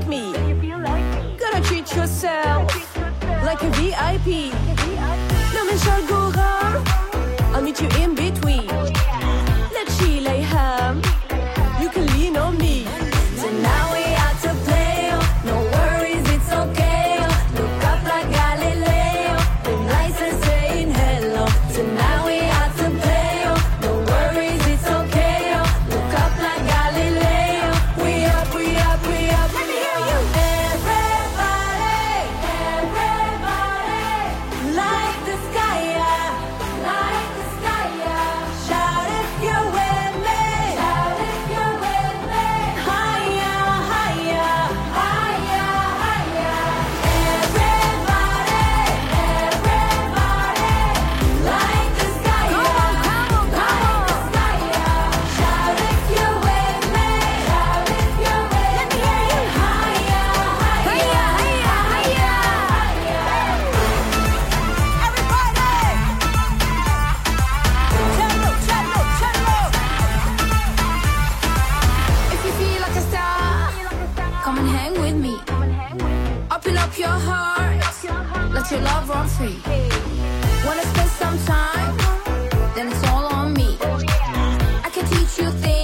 me? Gotta treat yourself like a VIP. Non mi sciolgo ora, I'll meet you in between. Let's she lay ham, you can lean on me. Tonight we out to play, no worries, it's okay. Look up like Galileo, the lights are saying hello. Tonight we out to play, no worries, it's okay. Look up like Galileo, we up, we up, we up. Let me hear you. Everybody, everybody, like the sky, yeah, like the sky, yeah. Shout if you're with me, shout if you're with me. Higher, higher, higher, higher. Everybody, everybody, like the sky, yeah, like the sky, yeah. Shout if you're with me, shout if you're with me. Let me hear you. Higher, higher, higher, higher. Everybody, cello, cello, cello. If you feel like a star, come and hang with me. Open up your heart, let your love run free. Wanna spend some time? Then it's all on me. I can teach you things